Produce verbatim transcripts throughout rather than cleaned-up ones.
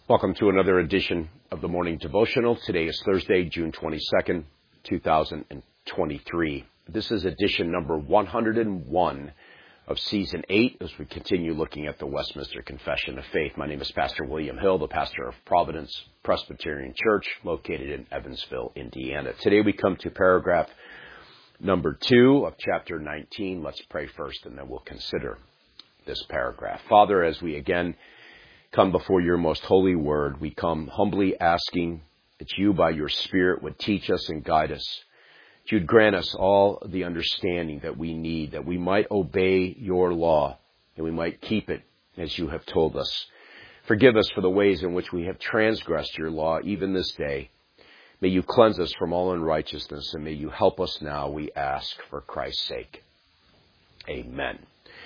Welcome to another edition of the Morning Devotional. Today is Thursday, June twenty-second, two thousand twenty-three. This is edition number one hundred one of Season eight as we continue looking at the Westminster Confession of Faith. My name is Pastor William Hill, the pastor of Providence Presbyterian Church, located in Evansville, Indiana. Today we come to paragraph number two of chapter nineteen. Let's pray first and then we'll consider this paragraph. Father, as we again come before your most holy word, we come humbly asking that you by your Spirit would teach us and guide us. That you'd grant us all the understanding that we need, that we might obey your law and we might keep it as you have told us. Forgive us for the ways in which we have transgressed your law even this day. May you cleanse us from all unrighteousness and may you help us now, we ask, for Christ's sake. Amen.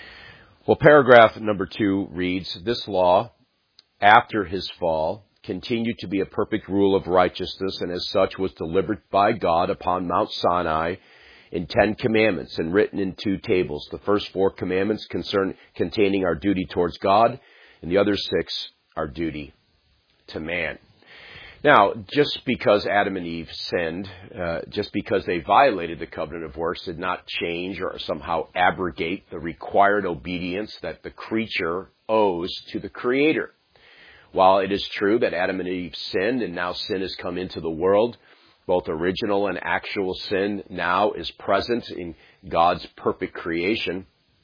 Well, paragraph number two reads, this law, after his fall, continued to be a perfect rule of righteousness, and as such was delivered by God upon Mount Sinai in Ten Commandments and written in two tables. The first four commandments concern containing our duty towards God, and the other six our duty to man. Now, just because Adam and Eve sinned, uh, just because they violated the covenant of works, did not change or somehow abrogate the required obedience that the creature owes to the Creator. While it is true that Adam and Eve sinned and now sin has come into the world, both original and actual sin now is present in God's perfect creation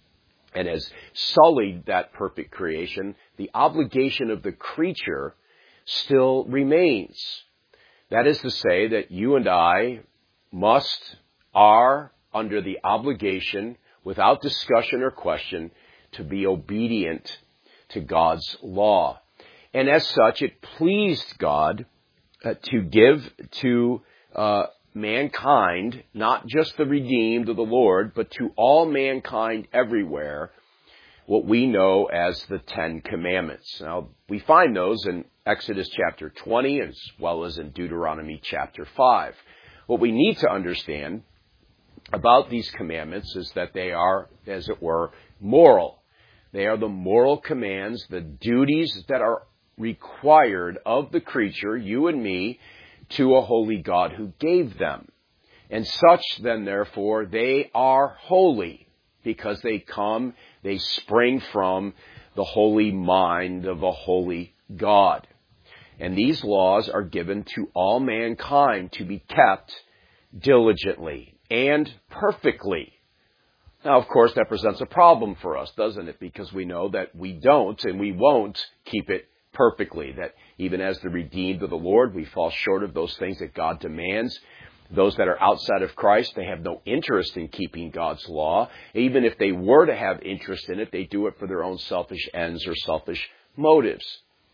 and has sullied that perfect creation, the obligation of the creature still remains. That is to say that you and I must, are under the obligation, without discussion or question, to be obedient to God's law. And as such, it pleased God uh, to give to uh, mankind, not just the redeemed of the Lord, but to all mankind everywhere, what we know as the Ten Commandments. Now, we find those in Exodus chapter twenty as well as in Deuteronomy chapter five. What we need to understand about these commandments is that they are, as it were, moral. They are the moral commands, the duties that are required of the creature, you and me, to a holy God who gave them. And such then, therefore, they are holy because they come, they spring from the holy mind of a holy God. And these laws are given to all mankind to be kept diligently and perfectly. Now, of course, that presents a problem for us, doesn't it? Because we know that we don't and we won't keep it perfectly, that even as the redeemed of the Lord, we fall short of those things that God demands. Those that are outside of Christ, they have no interest in keeping God's law. Even if they were to have interest in it, they do it for their own selfish ends or selfish motives.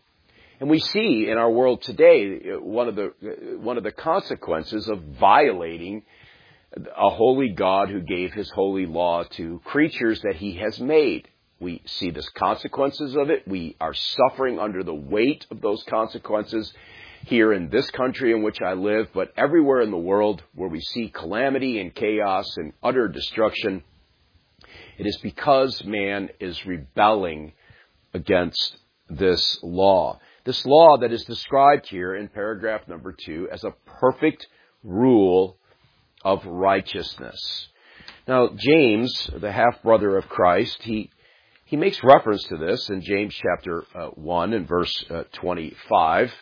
And we see in our world today one of the one of the consequences of violating a holy God who gave his holy law to creatures that he has made. We see the consequences of it. We are suffering under the weight of those consequences here in this country in which I live, but everywhere in the world where we see calamity and chaos and utter destruction, it is because man is rebelling against this law. This law that is described here in paragraph number two as a perfect rule of righteousness. Now, James, the half-brother of Christ, he He makes reference to this in James chapter uh, one and verse uh, twenty-five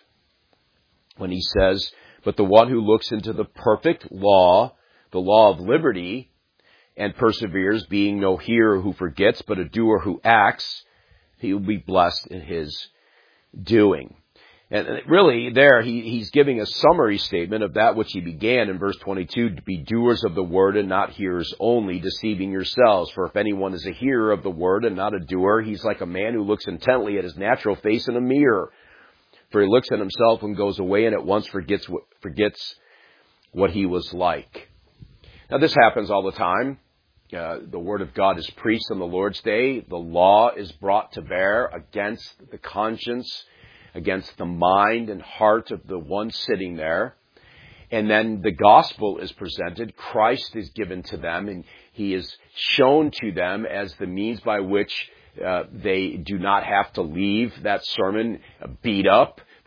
when he says, but the one who looks into the perfect law, the law of liberty, and perseveres, being no hearer who forgets, but a doer who acts, he will be blessed in his doing. And really there he, he's giving a summary statement of that which he began in verse twenty-two, to be doers of the word and not hearers only, deceiving yourselves. For if anyone is a hearer of the word and not a doer, he's like a man who looks intently at his natural face in a mirror. For he looks at himself and goes away and at once forgets what, forgets what he was like. Now this happens all the time. Uh, the word of God is preached on the Lord's Day. The law is brought to bear against the conscience, against the mind and heart of the one sitting there. And then the gospel is presented. Christ is given to them, and he is shown to them as the means by which uh, they do not have to leave that sermon beat up,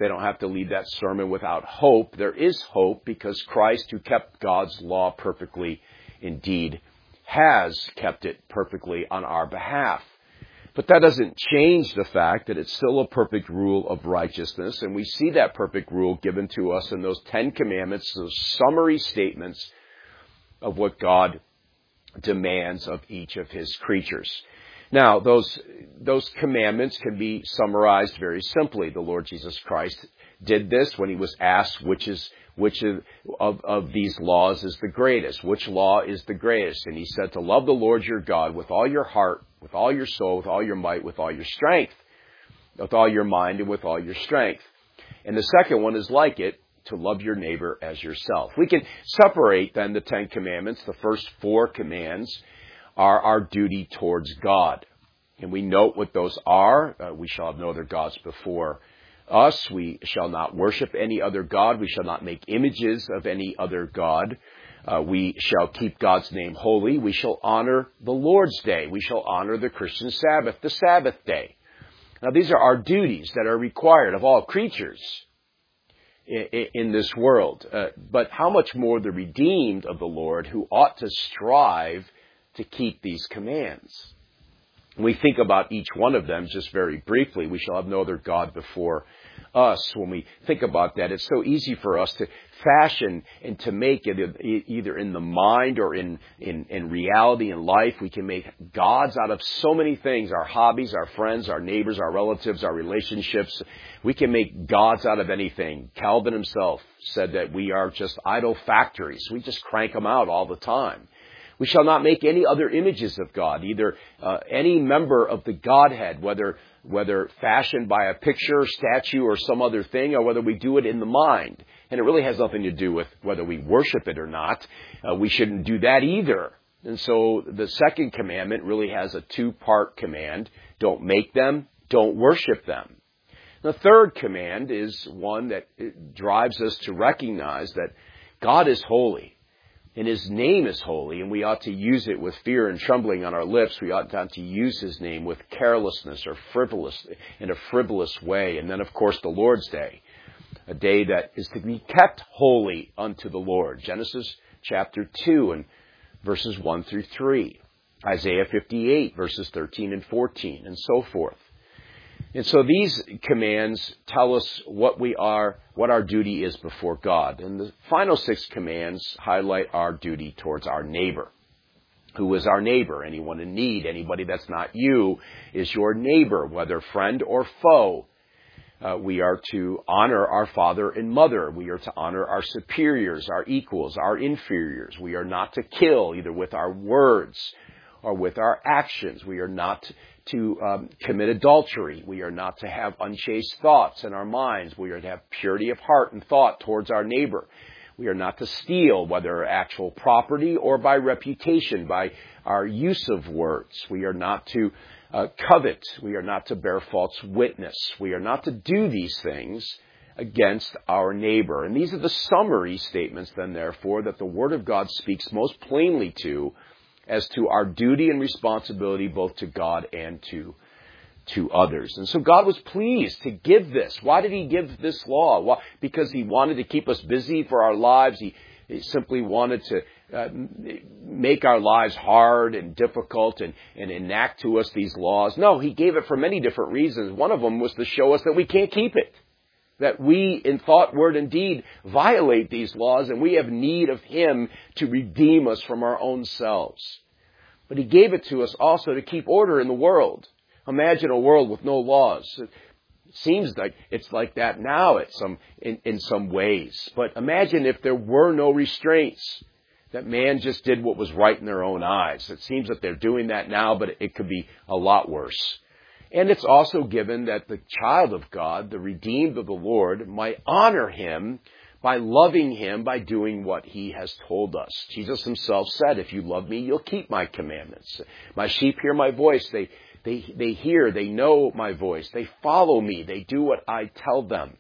They don't have to leave that sermon without hope. There is hope because Christ, who kept God's law perfectly, indeed has kept it perfectly on our behalf. But that doesn't change the fact that it's still a perfect rule of righteousness, and we see that perfect rule given to us in those Ten Commandments, those summary statements of what God demands of each of his creatures. Now, those those commandments can be summarized very simply. The Lord Jesus Christ did this when he was asked which is which of, of, of these laws is the greatest, which law is the greatest. And he said to love the Lord your God with all your heart, with all your soul, with all your might, with all your strength, with all your mind, and with all your strength. And the second one is like it, to love your neighbor as yourself. We can separate then the Ten Commandments. The first four commands are our duty towards God. And we note what those are. Uh, we shall have no other gods before us. We shall not worship any other god. We shall not make images of any other god. Uh, we shall keep God's name holy. We shall honor the Lord's Day. We shall honor the Christian Sabbath, the Sabbath day. Now, these are our duties that are required of all creatures in, in this world. Uh, but how much more the redeemed of the Lord, who ought to strive to keep these commands? We think about each one of them just very briefly. We shall have no other God before us. When we think about that, it's so easy for us to fashion and to make it either in the mind or in, in, in reality in life. We can make gods out of so many things, our hobbies, our friends, our neighbors, our relatives, our relationships. We can make gods out of anything. Calvin himself said that we are just idol factories. We just crank them out all the time. We shall not make any other images of God, either uh, any member of the Godhead, whether whether fashioned by a picture, statue, or some other thing, or whether we do it in the mind. And it really has nothing to do with whether we worship it or not. Uh, we shouldn't do that either. And so the second commandment really has a two-part command. Don't make them, don't worship them. The third command is one that drives us to recognize that God is holy. And his name is holy, and we ought to use it with fear and trembling on our lips. We ought not to use his name with carelessness or frivolous, in a frivolous way. And then, of course, the Lord's Day, a day that is to be kept holy unto the Lord. Genesis chapter two and verses one through three. Isaiah fifty-eight, verses thirteen and fourteen, and so forth. And so these commands tell us what we are, what our duty is before God. And the final six commands highlight our duty towards our neighbor. Who is our neighbor? Anyone in need, anybody that's not you is your neighbor, whether friend or foe. Uh, we are to honor our father and mother. We are to honor our superiors, our equals, our inferiors. We are not to kill, either with our words or with our actions. We are not to um, commit adultery. We are not to have unchaste thoughts in our minds. We are to have purity of heart and thought towards our neighbor. We are not to steal, whether actual property or by reputation, by our use of words. We are not to uh, covet. We are not to bear false witness. We are not to do these things against our neighbor. And these are the summary statements, then, therefore, that the Word of God speaks most plainly to as to our duty and responsibility both to God and to, to others. And so God was pleased to give this. Why did he give this law? Why? Because he wanted to keep us busy for our lives. He, he simply wanted to uh, make our lives hard and difficult and, and enact to us these laws. No, he gave it for many different reasons. One of them was to show us that we can't keep it. That we, in thought, word, and deed, violate these laws, and we have need of him to redeem us from our own selves. But he gave it to us also to keep order in the world. Imagine a world with no laws. It seems like it's like that now at some, in, in some ways. But imagine if there were no restraints, that man just did what was right in their own eyes. It seems that they're doing that now, but it could be a lot worse. And it's also given that the child of God, the redeemed of the Lord, might honor him by loving him, by doing what he has told us. Jesus himself said, if you love me, you'll keep my commandments. My sheep hear my voice. They, they, they hear, they know my voice. They follow me. They do what I tell them.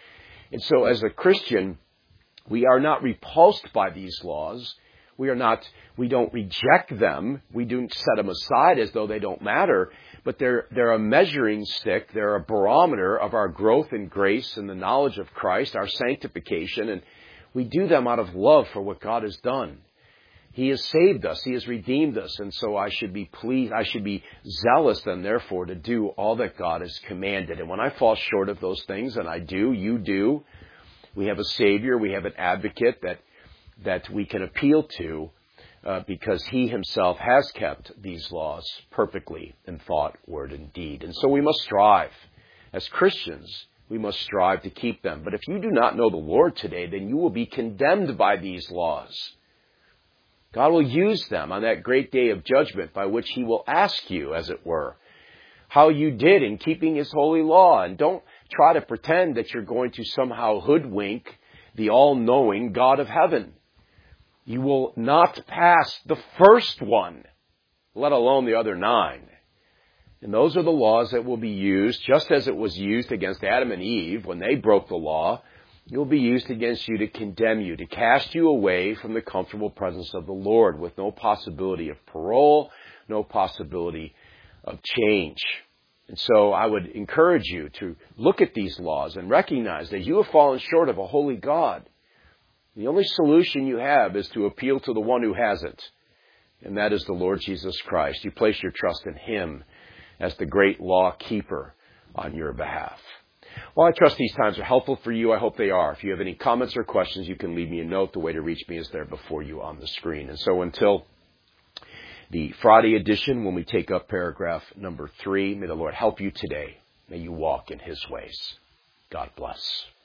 And so as a Christian, we are not repulsed by these laws. We are not, we don't reject them. We don't set them aside as though they don't matter. but they're, they're a measuring stick. They're a barometer of our growth in grace and the knowledge of Christ, our sanctification, and we do them out of love for what God has done. He has saved us. He has redeemed us. And so I should be pleased. I should be zealous then, therefore, to do all that God has commanded. And when I fall short of those things, and I do, you do, we have a Savior. We have an advocate that, that we can appeal to uh, because He Himself has kept these laws perfectly in thought, word, and deed. And so we must strive. As Christians, we must strive to keep them. But if you do not know the Lord today, then you will be condemned by these laws. God will use them on that great day of judgment by which He will ask you, as it were, how you did in keeping His holy law. And don't try to pretend that you're going to somehow hoodwink the all-knowing God of heaven. You will not pass the first one, let alone the other nine. And those are the laws that will be used, just as it was used against Adam and Eve when they broke the law. It will be used against you to condemn you, to cast you away from the comfortable presence of the Lord with no possibility of parole, no possibility of change. And so I would encourage you to look at these laws and recognize that you have fallen short of a holy God. The only solution you have is to appeal to the one who hasn't, and that is the Lord Jesus Christ. You place your trust in Him as the great law keeper on your behalf. Well, I trust these times are helpful for you. I hope they are. If you have any comments or questions, you can leave me a note. The way to reach me is there before you on the screen. And so until the Friday edition, when we take up paragraph number three, may the Lord help you today. May you walk in His ways. God bless.